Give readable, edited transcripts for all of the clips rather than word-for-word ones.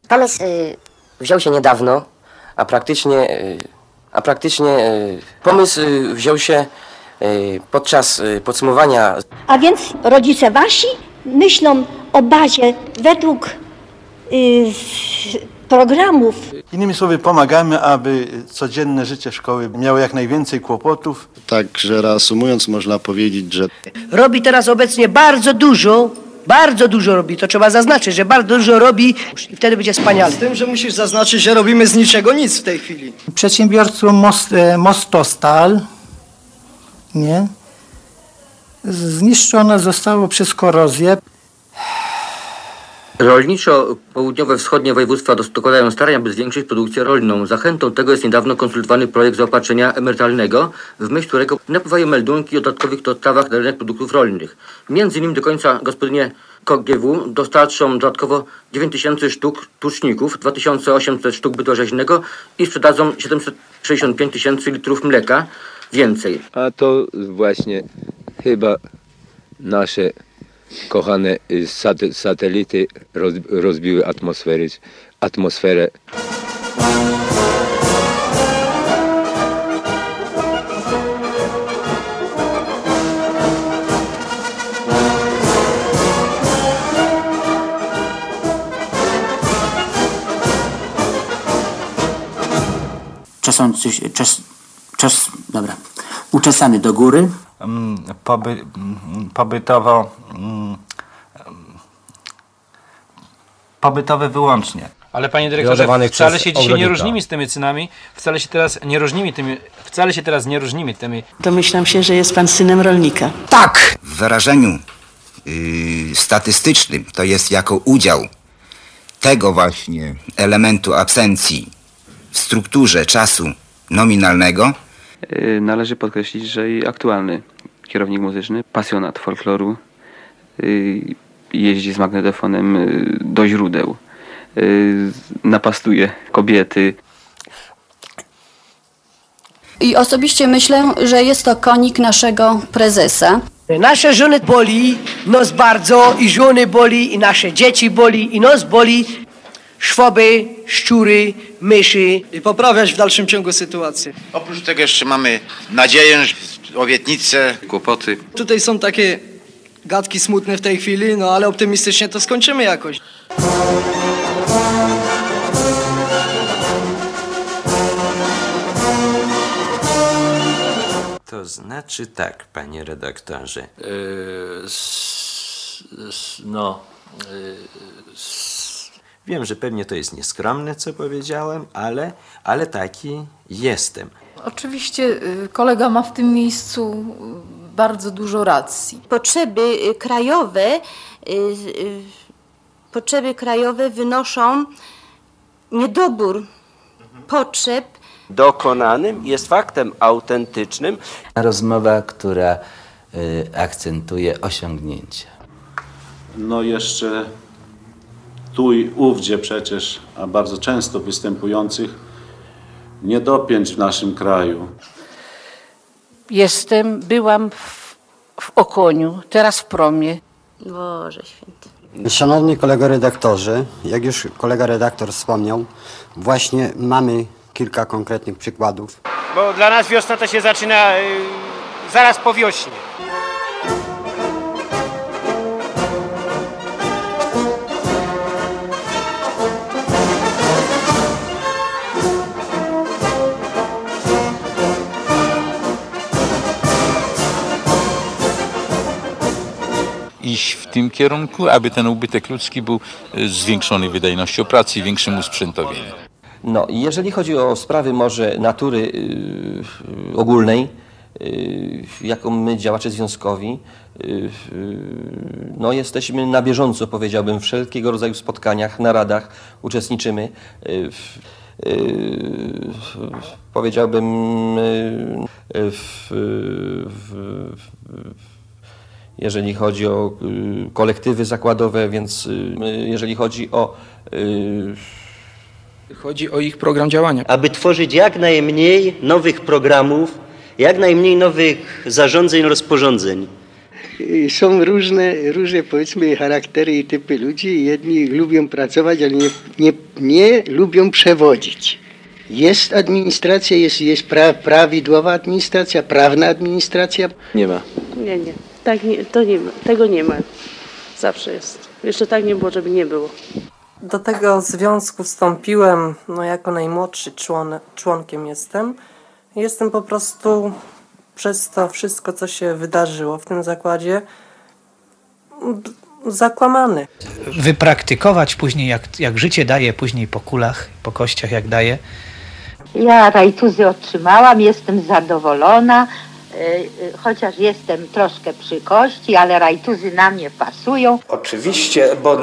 Pomysł wziął się niedawno, a praktycznie pomysł wziął się podczas podsumowania. A więc rodzice wasi myślą o bazie według programów. Innymi słowy, pomagamy, aby codzienne życie szkoły miało jak najwięcej kłopotów. Także reasumując, można powiedzieć, że robi teraz obecnie bardzo dużo robi, to trzeba zaznaczyć, że bardzo dużo robi i wtedy będzie wspaniale. Z tym, że musisz zaznaczyć, że robimy z niczego nic w tej chwili. Przedsiębiorstwo Mostostal, nie? Zniszczone zostało przez korozję. Rolniczo-południowe wschodnie województwa dokładają starań, by zwiększyć produkcję rolną. Zachętą tego jest niedawno konsultowany projekt zaopatrzenia emerytalnego, w myśl którego napływają meldunki o dodatkowych dostawach na rynek produktów rolnych. Między innymi do końca gospodynie KGW dostarczą dodatkowo 9000 sztuk tuczników, 2800 sztuk bytu rzeźnego i sprzedadzą 765 000 litrów mleka więcej. A to właśnie chyba nasze kochane satelity rozbiły atmosferę. Uczesany do góry. Pobytowe wyłącznie. Ale panie dyrektorze, wcale się dzisiaj nie różnimy z tymi cenami, wcale się teraz nie różnimy tymi. Domyślam się, że jest pan synem rolnika. Tak! W wyrażeniu statystycznym to jest jako udział tego właśnie elementu absencji w strukturze czasu nominalnego. Należy podkreślić, że i aktualny kierownik muzyczny, pasjonat folkloru, jeździ z magnetofonem do źródeł, napastuje kobiety. I osobiście myślę, że jest to konik naszego prezesa. Nasze żony boli, nos bardzo, i żony boli, i nasze dzieci boli, i nos boli. Szwoby, szczury, myszy. I poprawiać w dalszym ciągu sytuację. Oprócz tego jeszcze mamy nadzieję, obietnice, kłopoty. Tutaj są takie gadki smutne w tej chwili, no ale optymistycznie to skończymy jakoś. To znaczy tak, panie redaktorze. Wiem, że pewnie to jest nieskromne, co powiedziałem, ale taki jestem. Oczywiście kolega ma w tym miejscu bardzo dużo racji. Potrzeby krajowe wynoszą niedobór potrzeb. Dokonanym jest faktem autentycznym. Rozmowa, która akcentuje osiągnięcia. No jeszcze tu i ówdzie przecież, a bardzo często występujących niedopięć w naszym kraju. Byłam w Okoniu, teraz w Promie. Boże święty. Szanowni kolego redaktorzy, jak już kolega redaktor wspomniał, właśnie mamy kilka konkretnych przykładów. Bo dla nas wiosna to się zaczyna zaraz po wiośnie. Iść w tym kierunku, aby ten ubytek ludzki był zwiększony wydajnością pracy i większym usprzętowieniem. No i jeżeli chodzi o sprawy może natury ogólnej, jaką my działacze związkowi, no jesteśmy na bieżąco, powiedziałbym, w wszelkiego rodzaju spotkaniach, naradach uczestniczymy. Powiedziałbym jeżeli chodzi o kolektywy zakładowe, więc jeżeli chodzi o Chodzi o ich program działania. Aby tworzyć jak najmniej nowych programów, jak najmniej nowych zarządzeń, rozporządzeń. Są różne powiedzmy charaktery i typy ludzi. Jedni lubią pracować, ale nie lubią przewodzić. Jest administracja, jest prawidłowa administracja, prawna administracja. Nie ma. Nie. Tak, to nie ma. Tego nie ma. Zawsze jest. Jeszcze tak nie było, żeby nie było. Do tego związku wstąpiłem, jako najmłodszy członkiem jestem. Jestem po prostu przez to wszystko, co się wydarzyło w tym zakładzie, zakłamany. Wypraktykować później, jak życie daje, później po kulach, po kościach jak daje. Ja rajtuzy otrzymałam, jestem zadowolona, chociaż jestem troszkę przy kości, ale rajtuzy na mnie pasują. Oczywiście, bo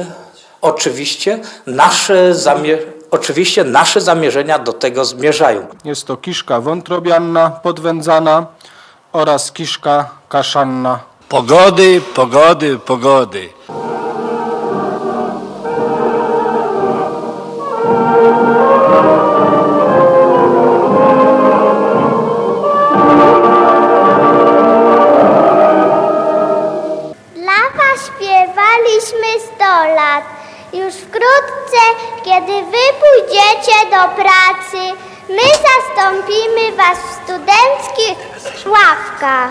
nasze zamierzenia do tego zmierzają. Jest to kiszka wątrobianna, podwędzana oraz kiszka kaszanna. Pogody, pogody, pogody. Śpiewaliśmy 100 lat. Już wkrótce, kiedy wy pójdziecie do pracy, my zastąpimy was w studenckich ławkach.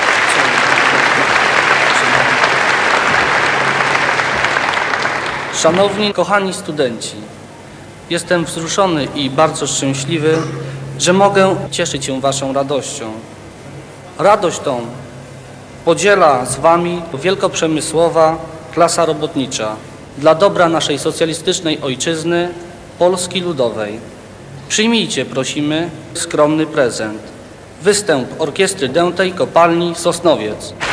Szanowni, kochani studenci, jestem wzruszony i bardzo szczęśliwy, że mogę cieszyć się waszą radością. Radość tą podziela z wami wielkoprzemysłowa klasa robotnicza dla dobra naszej socjalistycznej ojczyzny, Polski Ludowej. Przyjmijcie, prosimy, skromny prezent. Występ Orkiestry Dętej Kopalni Sosnowiec.